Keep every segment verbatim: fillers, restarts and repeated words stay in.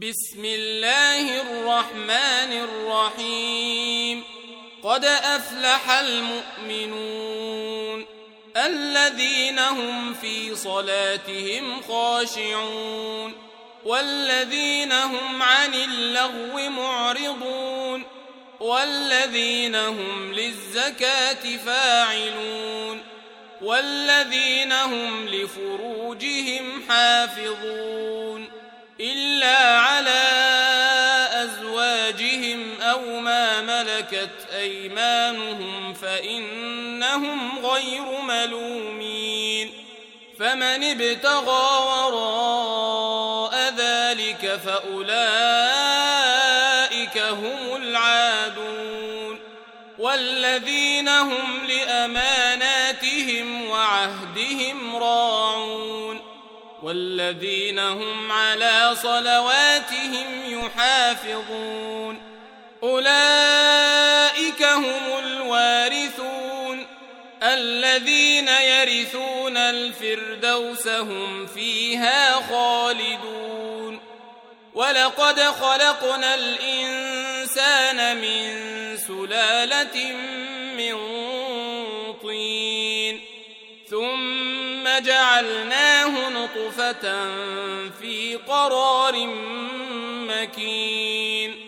بسم الله الرحمن الرحيم قد أفلح المؤمنون الذين هم في صلاتهم خاشعون والذين هم عن اللغو معرضون والذين هم للزكاة فاعلون والذين هم لفروجهم حافظون إلا على أزواجهم أو ما ملكت أيمانهم فإنهم غير ملومين فمن ابتغى وراء ذلك فأولئك هم العادون والذين هم لأماناتهم وعهدهم راعون والذين هم على صلواتهم يحافظون أولئك هم الوارثون الذين يرثون الفردوس هم فيها خالدون ولقد خلقنا الإنسان من سلالة من طين ثم جعلناه نطفة في قرار مكين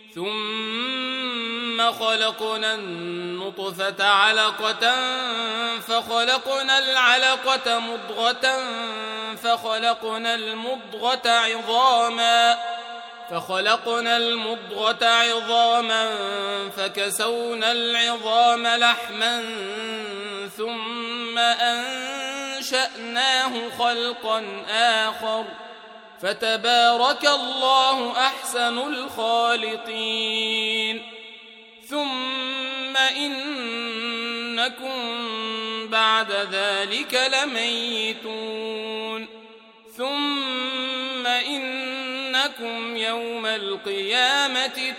ثم خلقنا النطفة علقة فخلقنا العلقة مضغة فخلقنا المضغة عظاما فخلقنا المضغة عظاما فكسونا العظام لحما ثم أنشأناه خلقا آخر فتبارك الله أحسن الخالقين ثم إنكم بعد ذلك لميتون ثم إنكم يوم القيامة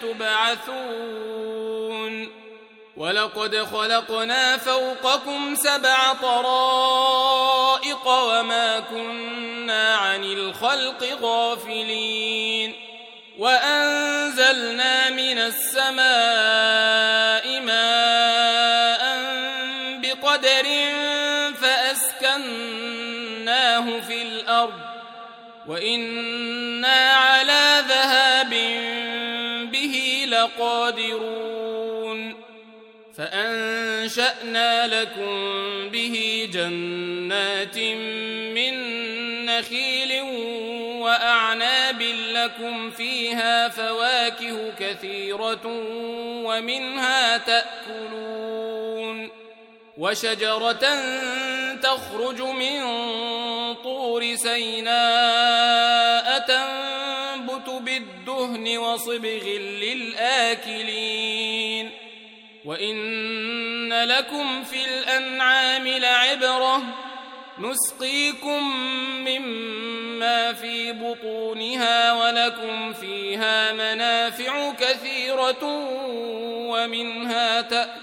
تبعثون ولقد خلقنا فوقكم سبع طرائق وما كنا عن الخلق غافلين وأنزلنا من السماء ماء بقدر فأسكناه في الأرض وإنا على ذهاب به لقادرون فأنشأنا لكم به جنات من نخيل وأعناب لكم فيها فواكه كثيرة ومنها تأكلون وشجرة تخرج من طور سيناء تنبت بالدهن وصبغ للآكلين وإن لكم في الأنعام لعبرة نسقيكم مما في بطونها ولكم فيها منافع كثيرة ومنها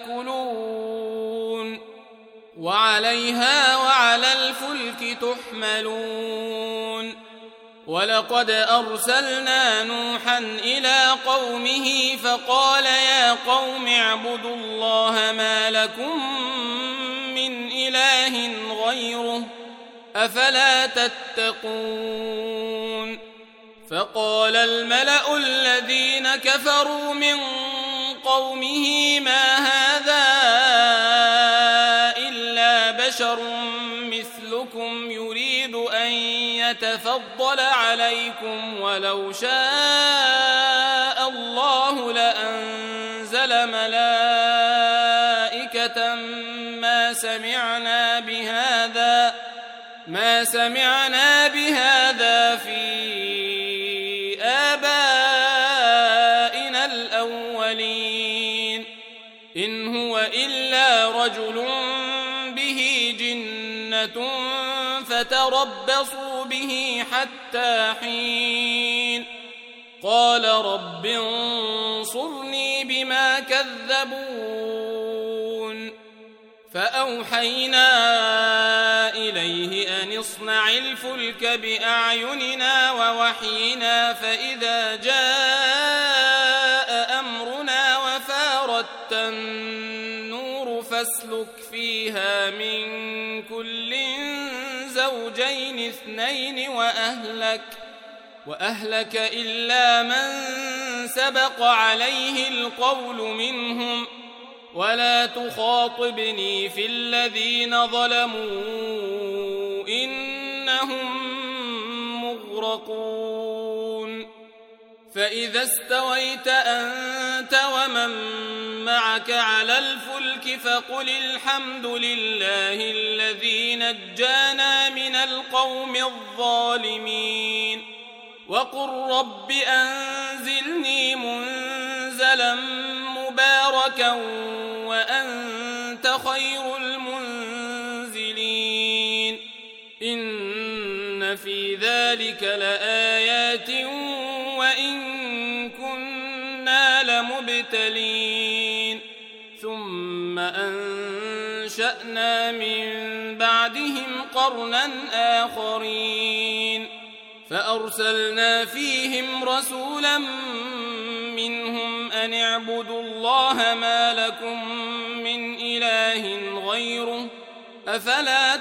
تأكلون وعليها وعلى الفلك تحملون ولقد أرسلنا نوحا إلى قومه فقال يا قوم اعبدوا الله ما لكم من إله غيره أفلا تتقون فقال الملأ الذين كفروا من قومه ما هذا إلا بشر مثلكم يريد أن يتفضل عليكم ولو شاء الله لأنزل ملائكة ما سمعنا بهذا ما سمعنا بهذا في آبائنا الأولين إن هو إلا رجل به جنة فتربصوا به حتى حين قال رب انصرني بما كذبون فأوحينا إليه إليه أن اصنع الفلك بأعيننا ووحينا فإذا جاء أمرنا وفاردت النور فاسلك فيها من كل زوجين اثنين وأهلك وأهلك إلا من سبق عليه القول منهم ولا تخاطبني في الذين ظلموا إنهم مغرقون فإذا استويت أنت ومن معك على الفلك فقل الحمد لله الذي نجانا من القوم الظالمين وقل رب أنزلني منزلا مباركا وأنت خير المنزلين إن في ذلك لآيات وإن كنا لمبتلين ثم أنشأنا من بعدهم قرنا آخرين فأرسلنا فيهم رسولا منهم أن اعبدوا الله ما لكم من إله غيره أفلا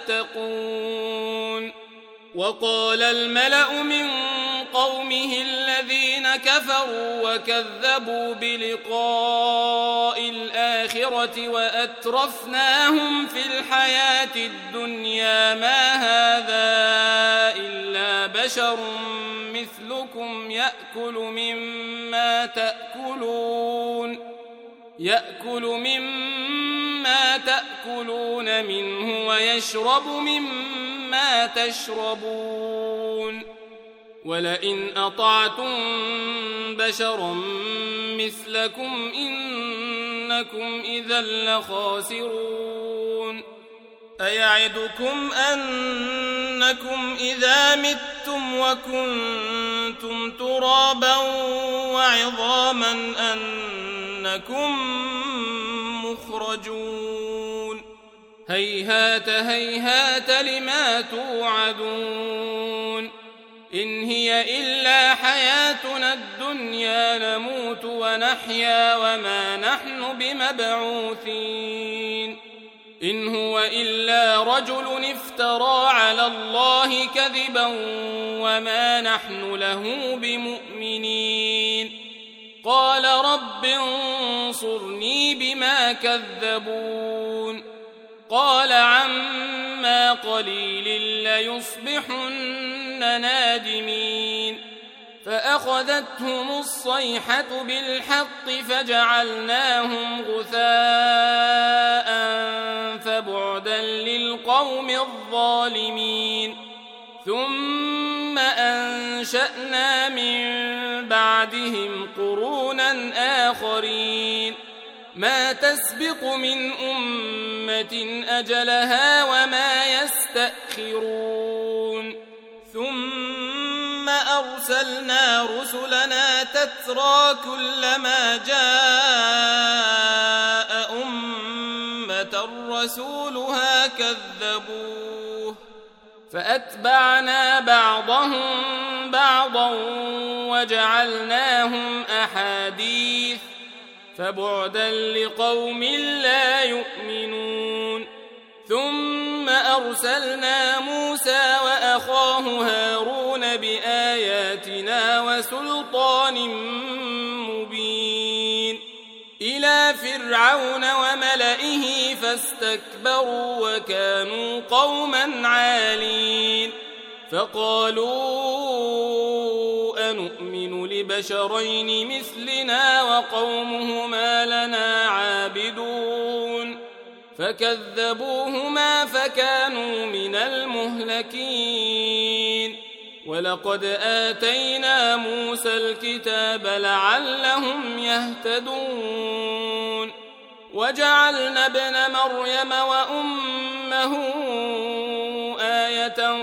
تتقون وقال الملأ من قومه الذين كفروا وكذبوا بلقاء الآخرة وأترفناهم في الحياة الدنيا ما هذا إلا بشر مثلكم يأكل مما تأكلون يأكل مما تأكلون منه ويشرب مما تشربون ولئن أطعتم بشرا مثلكم إنكم إذا لخاسرون أيعدكم أنكم إذا متم وكنتم ترابا وعظاما أنكم مخرجون هيهات هيهات لما توعدون إن هي إلا حياتنا الدنيا نموت ونحيا وما نحن بمبعوثين إن هو إلا رجل افترى على الله كذبا وما نحن له بمؤمنين قال رب انصرني بما كذبون قال عما قليل ليصبحن نادمين فأخذتهم الصيحة بالحق فجعلناهم غثاء فبعدا للقوم الظالمين ثم أنشأنا من بعدهم قرونا آخرين ما تسبق من أمة أجلها وما يستأخرون ثم أرسلنا رسلنا تترى كلما جاء أمة رسولها كذبوه فأتبعنا بعضهم بعضا وجعلناهم أحاديث فبعدا لقوم لا يؤمنون ثم أرسلنا موسى وأخاه هارون بآياتنا وسلطان مبين إلى فرعون وملئه فاستكبروا وكانوا قوما عالين فقالوا أنؤمن لبشرين مثلنا وقومهما لنا عابدون فكذبوهما فكانوا من المهلكين ولقد آتينا موسى الكتاب لعلهم يهتدون وجعلنا ابن مريم وأمه آية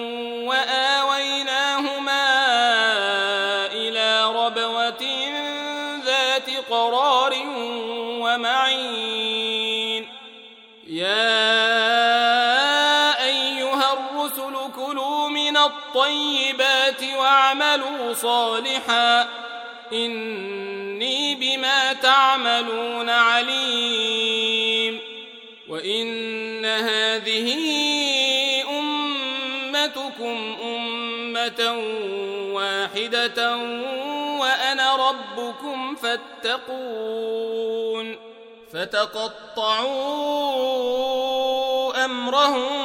وآويناهما إلى ربوة ذات قرار ومعين يا أيها صالحا إني بما تعملون عليم وإن هذه أمتكم أمة واحدة وأنا ربكم فاتقون فتقطعوا أمرهم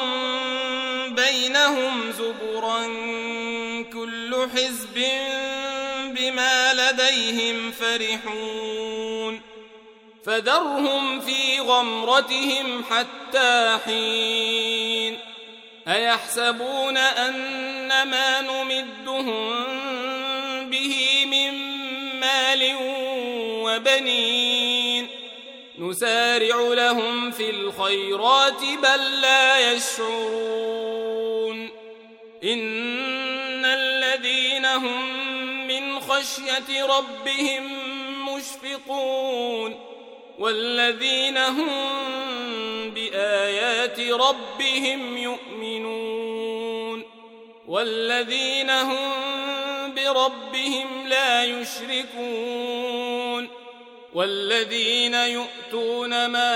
بينهم زبرا كل حزب بما لديهم فرحون فذرهم في غمرتهم حتى حين أيحسبون أن ما نمدهم به من مال وبنين نسارع لهم في الخيرات بل لا يشعرون إن الذين هم من خشية ربهم مشفقون والذين هم بآيات ربهم يؤمنون والذين هم بربهم لا يشركون والذين يؤتون ما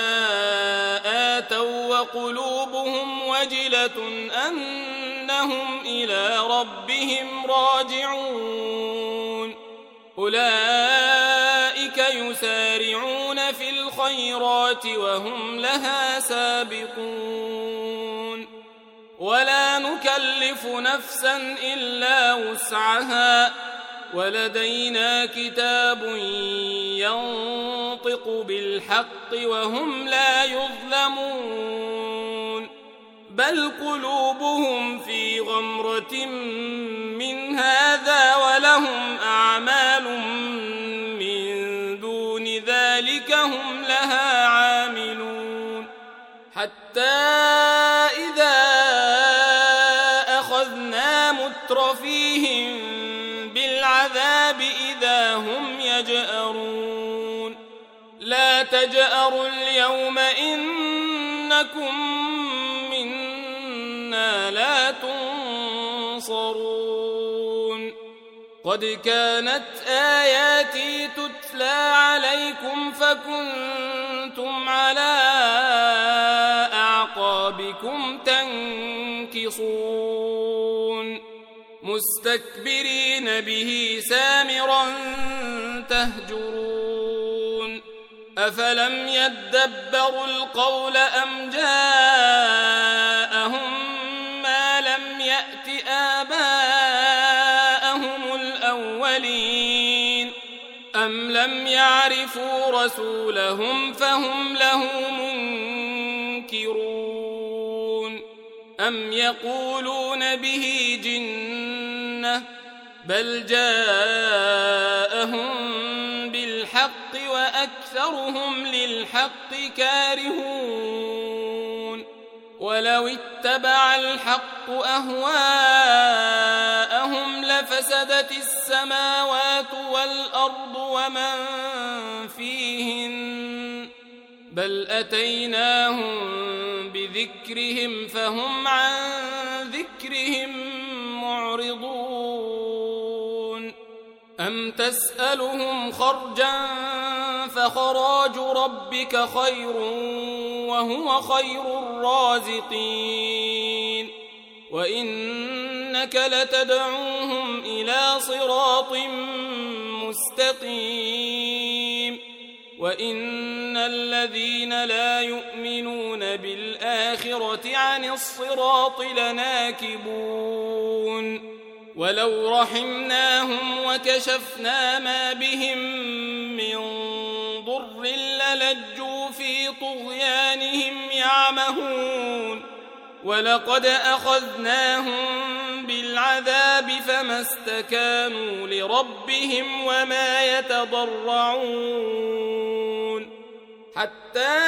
آتوا وقلوبهم وجلة أنهم إلى ربهم راجعون أولئك يسارعون في الخيرات وهم لها سابقون ولا نكلف نفسا إلا وسعها ولدينا كتاب ينطق بالحق وهم لا يظلمون بل قلوبهم في غمرة من هذا ولهم أعمال من دون ذلك هم لها عاملون حتى إذا أخذنا مترفيهم بالعذاب إذا هم يجأرون لا تجأروا اليوم إنكم منا لا تنصرون قد كانت آياتي تتلى عليكم فكنتم على أعقابكم تنكصون مستكبرين به سامرا تهجرون أفلم يدبروا القول أم جاءهم ما لم يأت آباءهم الأولين أم لم يعرفوا رسولهم فهم له منكرون أم يقولون به جنة بل جاءهم بالحق وأكثرهم للحق كارهون ولو اتبع الحق أهواءهم لفسدت السماوات والأرض ومن فيهن بل أتيناهم بذكرهم فهم عن ذكرهم معرضون أم تسألهم خرجا فخراج ربك خير وهو خير الرازقين وإنك لتدعوهم إلى صراط مستقيم وإن الذين لا يؤمنون بالآخرة عن الصراط لناكبون ولو رحمناهم وكشفنا ما بهم من ضر للجوا في طغيانهم يعمهون ولقد أخذناهم بالعذاب فما استكانوا لربهم وما يتضرعون حتى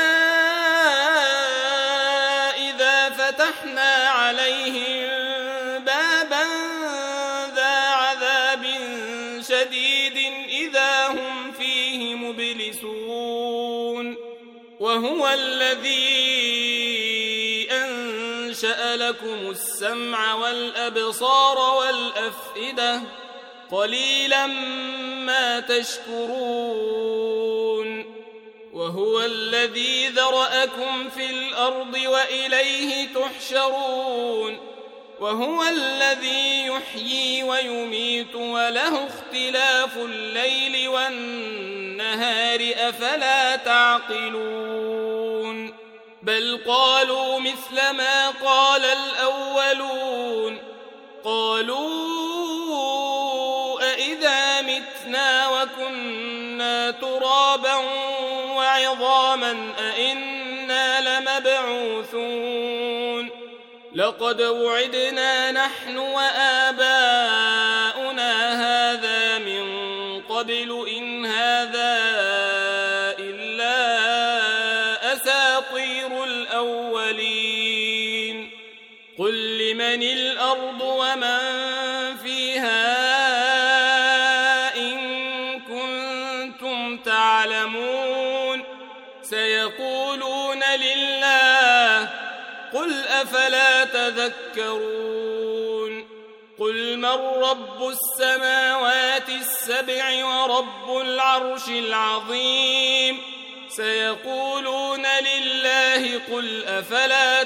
إذا فتحنا عليهم بابا ذا عذاب شديد إذا هم فيه مبلسون وهو الذي أنشأ لكم السمع والأبصار والأفئدة قليلا ما تشكرون وهو الذي ذرأكم في الأرض وإليه تحشرون وهو الذي يحيي ويميت وله اختلاف الليل والنهار أفلا تعقلون بل قالوا مثل ما قال الأولون قالوا أإذا متنا وكنا ترابا وعظاما أإنا لمبعوثون لقد وعدنا نحن وآباؤنا هذا من قبل إن هذا إلا أساطير الأولين قل لمن الأرض ومن فيها إن كنتم تعلمون سيقولون لله قل أفلا تذكرون قل من رب السماوات السبع ورب العرش العظيم سيقولون لله قل أفلا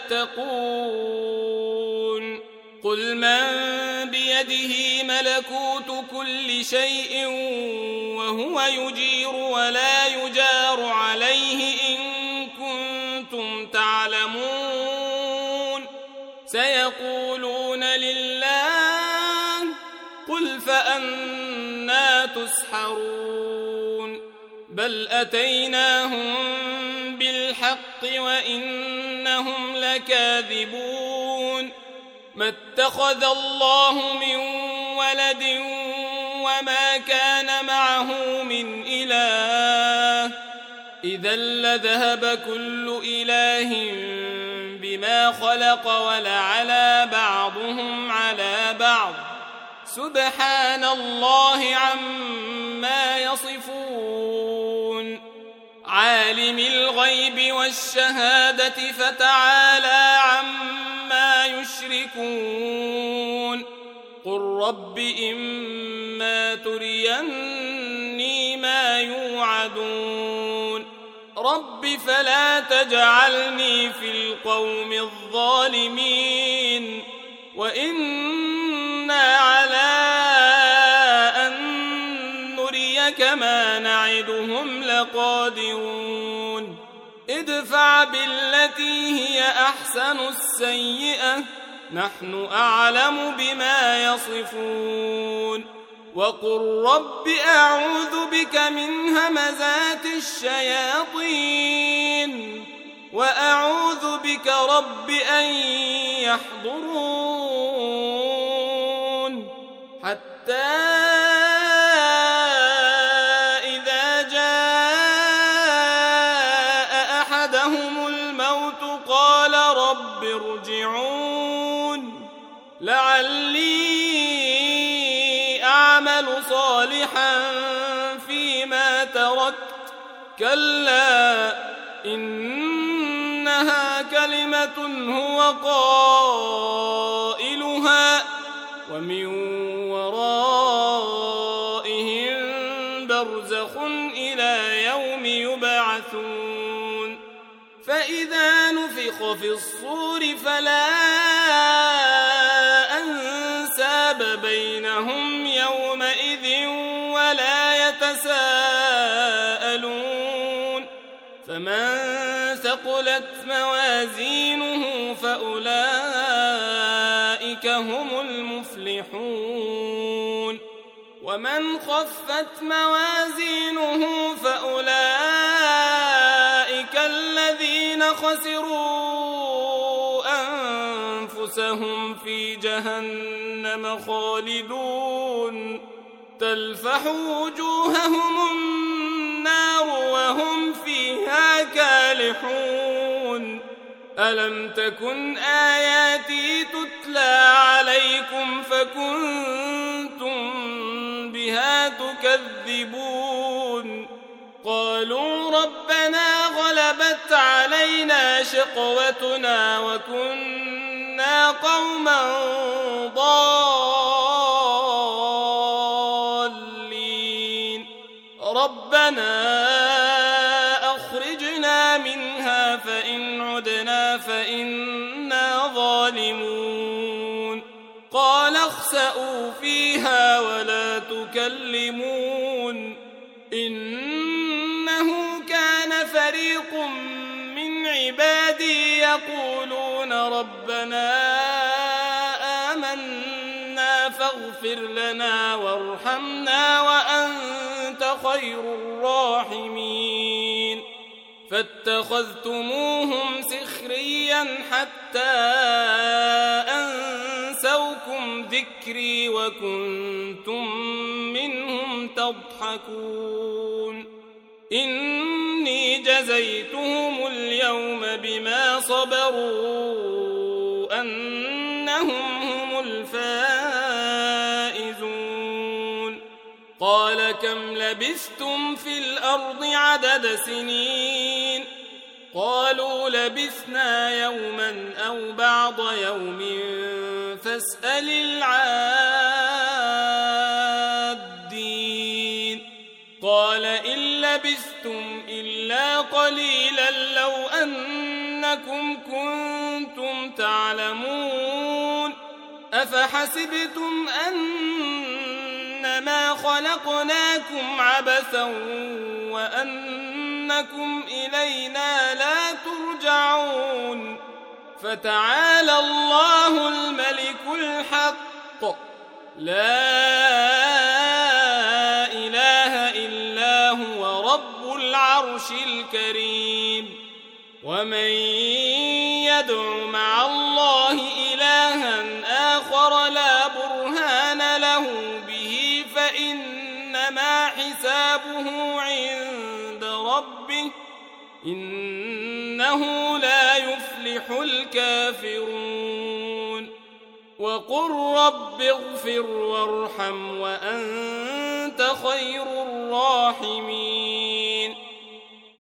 تتقون قل من بيده ملكوت كل شيء وهو يجير ولا يجار عليه إن كنتم تعلمون سيقولون لله قل فأنى تسحرون بل أتيناهم بالحق وإنهم لكاذبون ما اتخذ الله من ولد وما كان معه من إله إذا لذهب كل إله بما خلق ولعلى بعضهم على بعض سبحان الله عما يصفون عالم الغيب والشهادة فتعالى عما يشركون قل رب إما تريني ما يوعدون رب فلا تجعلني في القوم الظالمين وإنا على أن نريك ما نعدهم لقادرون ادفع بالتي هي أحسن السيئة نحن أعلم بما يصفون وقل رب أعوذ بك من همزات الشياطين وأعوذ بك رب أن يحضرون حتى إذا جاء أحدهم الموت قال رب ارجعون لعلي أعمل صالحا فيما تركت كلا إنها كلمة هو قائلها ومن ورائهم برزخ إلى يوم يبعثون فإذا نفخ في الصور فلا أنساب بينهم يومئذ ولا يتساءلون فمن ثقلت موازينه فأولئك هم المفلحون ومن خفت موازينه فأولئك الذين خسروا أنفسهم في جهنم خالدون تلفح وجوههم النار وهم فيها كالحون ألم تكن آياتي تتلى عليكم فكنتم بها تكذبون قالوا ربنا غلبت علينا شقوتنا وكنا قوما ضالين ربنا أخرجنا منها فإن عدنا فإنا ظالمون قال اخسئوا فيها ولا تكلمون إنه كان فريق من عبادي يقولون ربنا آمنا فاغفر لنا وارحمنا وأنت خير الراحمين فاتخذتموهم سخريا حتى أنسوكم ذكري وكنتم منهم تضحكون إني جزيتهم اليوم بما صبروا أنهم هم الفائزون قال كم لبثتم في الأرض عدد سنين قالوا لبثنا يوما أو بعض يوم فاسأل العادين قال إن لبثتم إلا قليلا لو أنكم كنتم تعلمون أفحسبتم أنما خلقناكم عبثا وأنكم إلينا لا ترجعون فتعالى الله الملك الحق لا إله إلا هو رب العرش الكريم ومن يدع مع الله إلها آخر لا برهان له به فإنما حسابه عند ربه إنه لا يفلح الكافرون وقل رب اغفر وارحم وأنت خير الراحمين